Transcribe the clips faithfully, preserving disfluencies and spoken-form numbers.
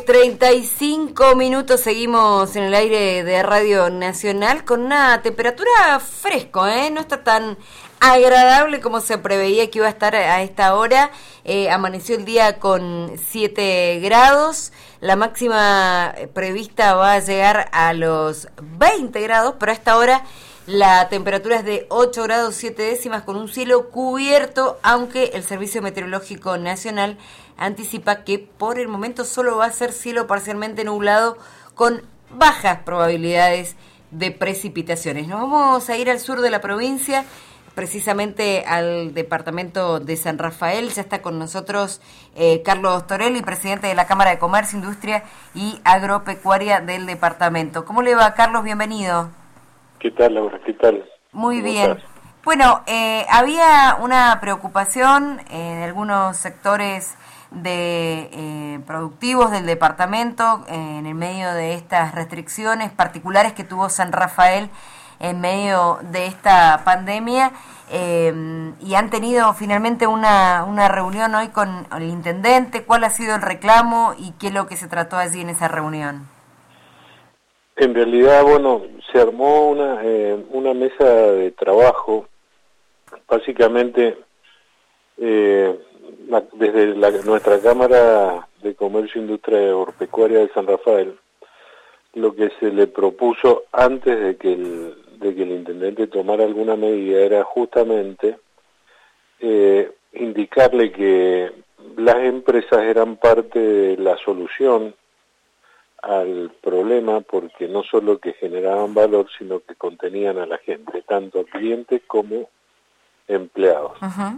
treinta y cinco minutos, seguimos en el aire de Radio Nacional con una temperatura fresco, ¿eh? No está tan agradable como se preveía que iba a estar a esta hora. Eh, amaneció el día con siete grados, la máxima prevista va a llegar a los veinte grados, pero a esta hora la temperatura es de ocho grados siete décimas con un cielo cubierto, aunque el Servicio Meteorológico Nacional anticipa que por el momento solo va a ser cielo parcialmente nublado con bajas probabilidades de precipitaciones. Nos vamos a ir al sur de la provincia, precisamente al departamento de San Rafael. Ya está con nosotros eh, Carlos Torelli, presidente de la Cámara de Comercio, Industria y Agropecuaria del departamento. ¿Cómo le va, Carlos? Bienvenido. ¿Qué tal, Laura? ¿Qué tal? Muy bien. Estás? Bueno, eh, había una preocupación en algunos sectores de eh, productivos del departamento eh, en el medio de estas restricciones particulares que tuvo San Rafael en medio de esta pandemia, eh, y han tenido finalmente una, una reunión hoy con el intendente. ¿Cuál ha sido el reclamo y qué es lo que se trató allí en esa reunión? En realidad, bueno, se armó una, eh, una mesa de trabajo, básicamente eh, la, desde la, nuestra Cámara de Comercio, Industria y Agropecuaria de San Rafael. Lo que se le propuso antes de que el, de que el intendente tomara alguna medida era justamente eh, indicarle que las empresas eran parte de la solución al problema, porque no solo que generaban valor, sino que contenían a la gente, tanto clientes como empleados. Uh-huh.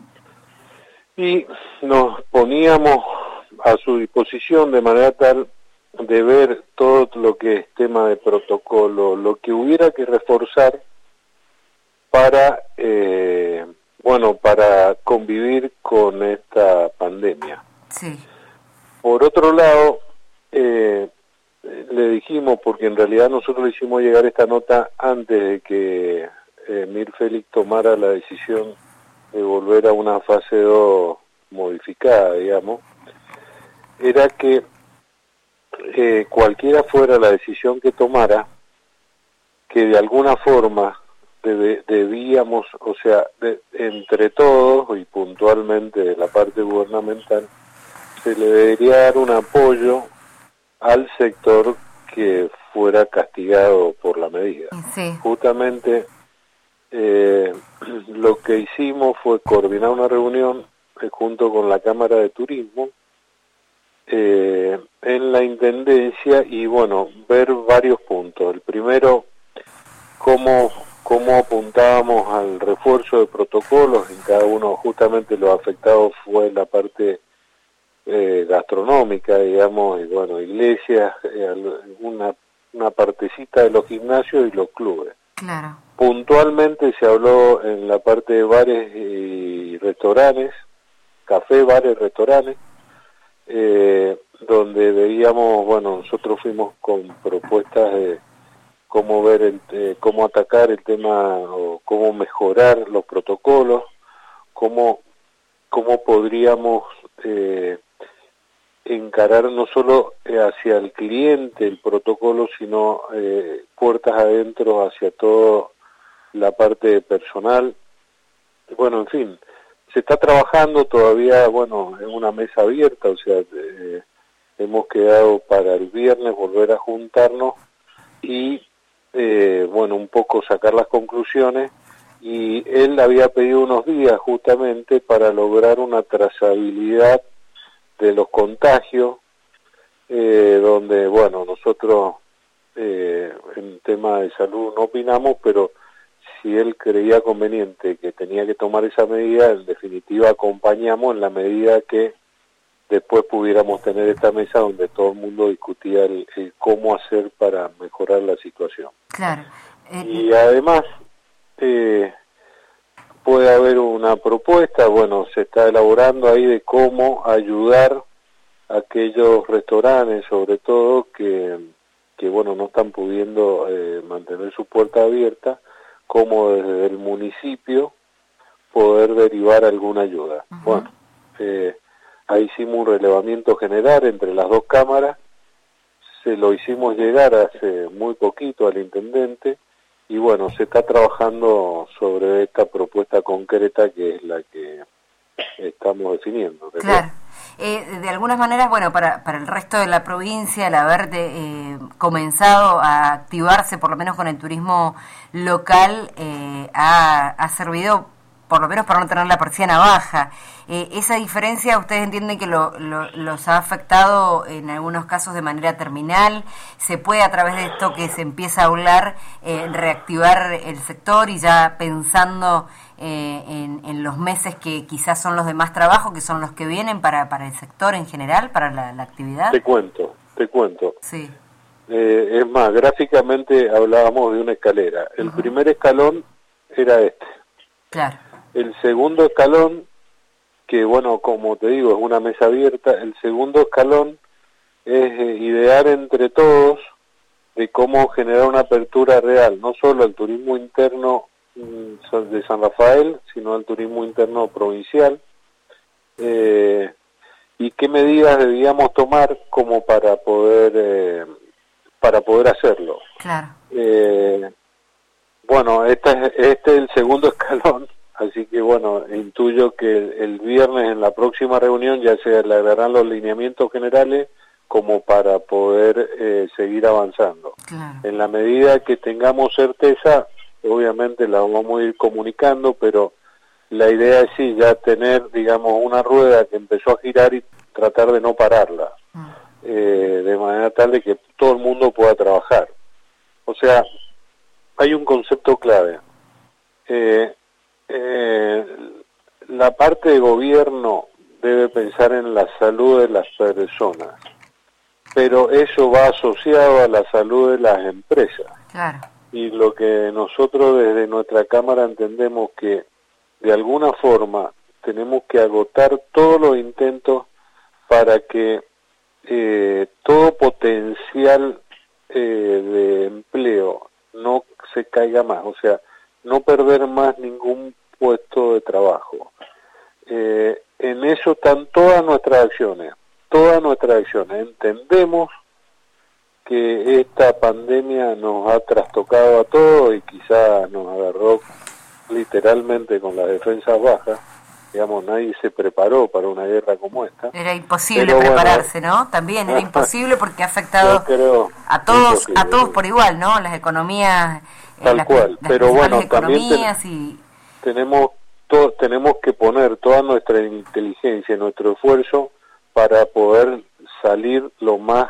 Y nos poníamos a su disposición de manera tal de ver todo lo que es tema de protocolo, lo que hubiera que reforzar para, eh, bueno, para convivir con esta pandemia. Sí. Por otro lado, eh, le dijimos, porque en realidad nosotros le hicimos llegar esta nota antes de que eh, Mir Félix tomara la decisión de volver a una fase dos modificada, digamos, era que eh, cualquiera fuera la decisión que tomara, que de alguna forma debe, debíamos, o sea, de, entre todos y puntualmente de la parte gubernamental, se le debería dar un apoyo al sector que fuera castigado por la medida. Sí. Justamente eh, lo que hicimos fue coordinar una reunión eh, junto con la Cámara de Turismo eh, en la Intendencia y, bueno, ver varios puntos. El primero, cómo, cómo apuntábamos al refuerzo de protocolos en cada uno. Justamente los afectados fue la parte Eh, gastronómica, digamos, y bueno, iglesias, eh, una, una partecita de los gimnasios y los clubes. Claro. Puntualmente se habló en la parte de bares y restaurantes, café, bares, restaurantes, eh, donde veíamos, bueno, nosotros fuimos con propuestas de cómo ver, el, eh, cómo atacar el tema o cómo mejorar los protocolos, cómo, cómo podríamos eh, encarar no solo hacia el cliente el protocolo, sino eh, puertas adentro hacia toda la parte personal. Bueno, en fin, se está trabajando todavía, bueno, en una mesa abierta, o sea, eh, hemos quedado para el viernes volver a juntarnos y, eh, bueno, un poco sacar las conclusiones, y él había pedido unos días justamente para lograr una trazabilidad de los contagios, eh, donde, bueno, nosotros eh, en tema de salud no opinamos, pero si él creía conveniente que tenía que tomar esa medida, en definitiva acompañamos en la medida que después pudiéramos tener esta mesa donde todo el mundo discutía el, el cómo hacer para mejorar la situación. Claro. Eh, y además eh, puede haber una propuesta, bueno, se está elaborando ahí de cómo ayudar a aquellos restaurantes, sobre todo, que, que bueno, no están pudiendo eh, mantener su puerta abierta, cómo desde el municipio poder derivar alguna ayuda. Uh-huh. Bueno, eh, ahí hicimos un relevamiento general entre las dos cámaras se lo hicimos llegar hace muy poquito al intendente y bueno, se está trabajando sobre esta propuesta concreta que es la que estamos definiendo. ¿Verdad? Claro. Eh, de algunas maneras, bueno, para, para el resto de la provincia, el haber de, eh, comenzado a activarse, por lo menos con el turismo local, eh, ha, ha servido, por lo menos para no tener la persiana baja. Eh, ¿Esa diferencia ustedes entienden que lo, lo, los ha afectado en algunos casos de manera terminal? ¿Se puede, a través de esto que se empieza a hablar, eh, reactivar el sector y ya pensando eh, en, en los meses que quizás son los de más trabajo, que son los que vienen para, para el sector en general, para la, la actividad? Te cuento, te cuento. Sí. Eh, es más, gráficamente hablábamos de una escalera. El uh-huh. primer escalón era este. Claro. El segundo escalón, que bueno, como te digo, es una mesa abierta, el segundo escalón es eh, idear entre todos de cómo generar una apertura real, no solo al turismo interno mm, de San Rafael, sino al turismo interno provincial, eh, y qué medidas debíamos tomar como para poder eh, para poder hacerlo. Claro. Eh, bueno, este es, este es el segundo escalón. Así que bueno, intuyo que el, el viernes en la próxima reunión ya se le darán los lineamientos generales como para poder eh, seguir avanzando. Claro. En la medida que tengamos certeza, obviamente la vamos a ir comunicando, pero la idea es sí, ya tener, digamos, una rueda que empezó a girar y tratar de no pararla, mm. eh, de manera tal de que todo el mundo pueda trabajar. O sea, hay un concepto clave. Eh, Eh, la parte de gobierno debe pensar en la salud de las personas, pero eso va asociado a la salud de las empresas. Claro. Y lo que nosotros desde nuestra Cámara entendemos que de alguna forma tenemos que agotar todos los intentos para que eh, todo potencial eh, de empleo no se caiga más, o sea, no perder más ningún puesto de trabajo. Eh, en eso están todas nuestras acciones, todas nuestras acciones. Entendemos que esta pandemia nos ha trastocado a todos y quizá nos agarró literalmente con las defensas bajas. Digamos, nadie se preparó para una guerra como esta. Era imposible Pero prepararse, bueno, ¿no? También era imposible porque ha afectado creo, a todos, imposible. a todos por igual, ¿no? Las economías, tal eh, las, cual. las Pero bueno, también ten, y... tenemos to, tenemos que poner toda nuestra inteligencia, nuestro esfuerzo para poder salir lo más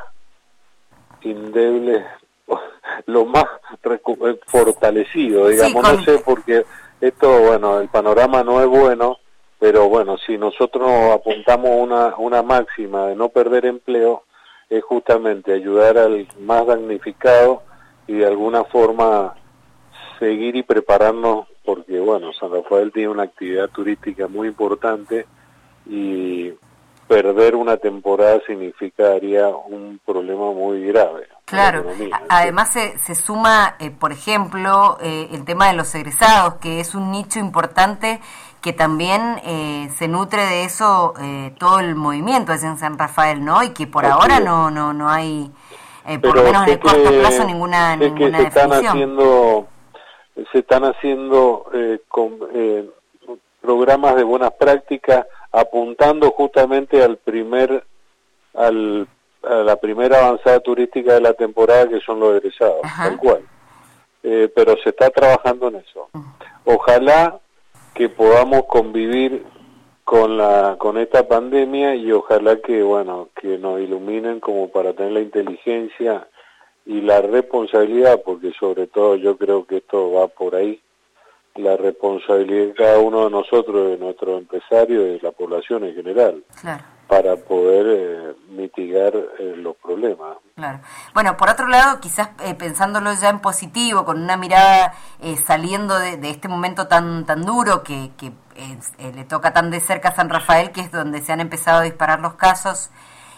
indeble, lo más recu- fortalecido, digamos, sí, con... no sé, porque esto, bueno, el panorama no es bueno. Pero bueno, si nosotros apuntamos una, una máxima de no perder empleo, es justamente ayudar al más damnificado y de alguna forma seguir y prepararnos, porque bueno, San Rafael tiene una actividad turística muy importante y perder una temporada significaría un problema muy grave. Claro, además se, se suma, eh, por ejemplo, eh, el tema de los egresados, que es un nicho importante que también eh, se nutre de eso eh, todo el movimiento en San Rafael, ¿no? Y que por Así ahora es. no no no hay, eh, por lo menos en el corto plazo, ninguna, es ninguna que se definición. Están haciendo, se están haciendo eh, con, eh, programas de buenas prácticas apuntando justamente al primer al a la primera avanzada turística de la temporada, que son los egresados, Ajá. tal cual. Eh, pero se está trabajando en eso. Ojalá que podamos convivir con la con esta pandemia y ojalá que, bueno, que nos iluminen como para tener la inteligencia y la responsabilidad, porque sobre todo yo creo que esto va por ahí, la responsabilidad de cada uno de nosotros, de nuestros empresarios y de la población en general. Claro. Para poder eh, mitigar eh, los problemas. Claro. Bueno, por otro lado, quizás eh, pensándolo ya en positivo, con una mirada eh, saliendo de, de este momento tan tan duro que, que eh, eh, le toca tan de cerca a San Rafael, que es donde se han empezado a disparar los casos,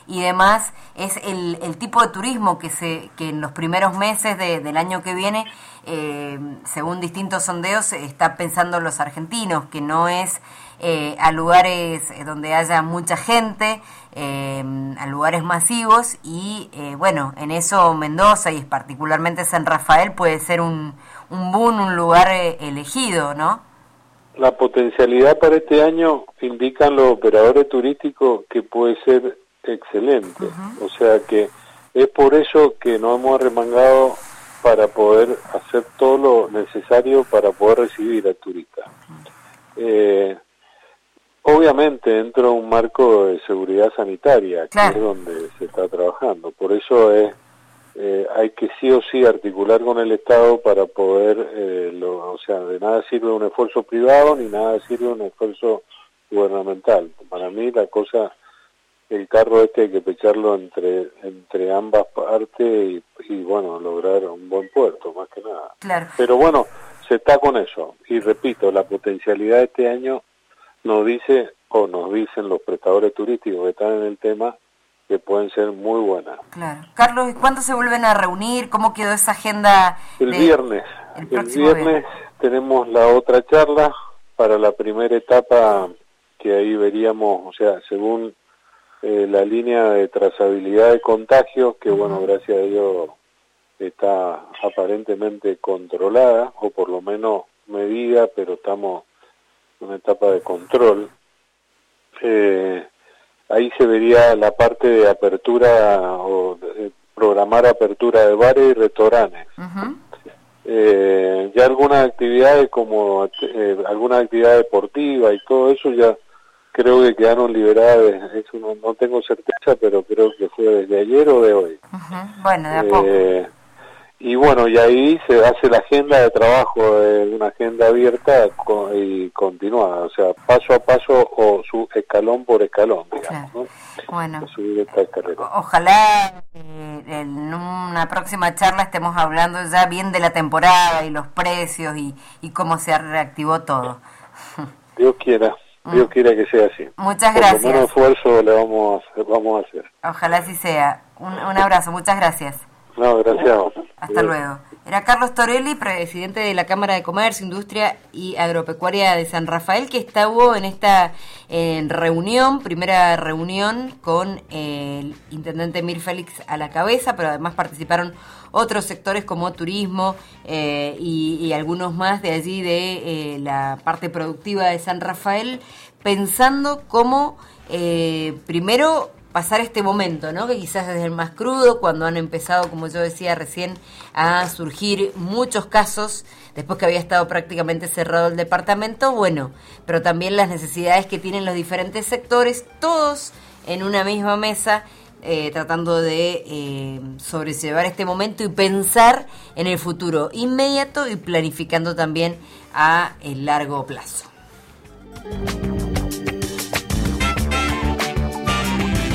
y demás, es el, el tipo de turismo que se que en los primeros meses de, del año que viene, eh, según distintos sondeos, está pensando los argentinos, que no es eh, a lugares donde haya mucha gente, eh, a lugares masivos, y eh, bueno, en eso Mendoza y particularmente San Rafael puede ser un, un boom, un lugar eh, elegido, ¿no? La potencialidad para este año indican los operadores turísticos que puede ser excelente. Uh-huh. O sea que es por eso que nos hemos arremangado para poder hacer todo lo necesario para poder recibir al turista. Uh-huh. Eh, obviamente dentro de un marco de seguridad sanitaria, claro, que es donde se está trabajando. Por eso es Eh, hay que sí o sí articular con el Estado para poder, eh, lo, o sea, de nada sirve un esfuerzo privado ni nada sirve un esfuerzo gubernamental. Para mí la cosa, el carro este hay que pecharlo entre entre ambas partes y, y bueno, lograr un buen puerto, más que nada. Claro. Pero bueno, se está con eso. Y repito, la potencialidad de este año nos dice, o nos dicen los prestadores turísticos que están en el tema, que pueden ser muy buenas. Claro. Carlos, ¿cuándo se vuelven a reunir? ¿Cómo quedó esa agenda? El de... viernes. El, el viernes tenemos la otra charla para la primera etapa, que ahí veríamos, o sea, según eh, la línea de trazabilidad de contagios, que uh-huh. bueno, gracias a Dios está aparentemente controlada, o por lo menos medida, pero estamos en una etapa de control. Eh, Ahí se vería la parte de apertura o de programar apertura de bares y restaurantes. Uh-huh. Eh, ya algunas actividades como eh, alguna actividad deportiva y todo eso ya creo que quedaron liberadas. Eso no, no tengo certeza, pero creo que fue desde ayer o de hoy. Uh-huh. Bueno, de a poco. Eh, Y bueno, y ahí se hace la agenda de trabajo, eh, una agenda abierta con, y continuada, o sea, paso a paso o su escalón por escalón, digamos, claro. ¿no? Bueno, subir esta carrera. Ojalá eh, en una próxima charla estemos hablando ya bien de la temporada y los precios y, y cómo se reactivó todo. Dios quiera, Dios mm. quiera que sea así. Muchas gracias. Por lo menos esfuerzo le vamos a hacer, vamos a hacer. Ojalá así sea. Un, un abrazo, muchas gracias. No, gracias. Hasta luego. Era Carlos Torelli, presidente de la Cámara de Comercio, Industria y Agropecuaria de San Rafael, que estuvo en esta en reunión, primera reunión con el intendente Mir Félix a la cabeza, pero además participaron otros sectores como turismo eh, y, y algunos más de allí de eh, la parte productiva de San Rafael, pensando cómo eh, primero pasar este momento, ¿no? Que quizás es el más crudo, cuando han empezado, como yo decía recién, a surgir muchos casos, después que había estado prácticamente cerrado el departamento, bueno, pero también las necesidades que tienen los diferentes sectores, todos en una misma mesa, eh, tratando de eh, sobrellevar este momento y pensar en el futuro inmediato y planificando también a el largo plazo.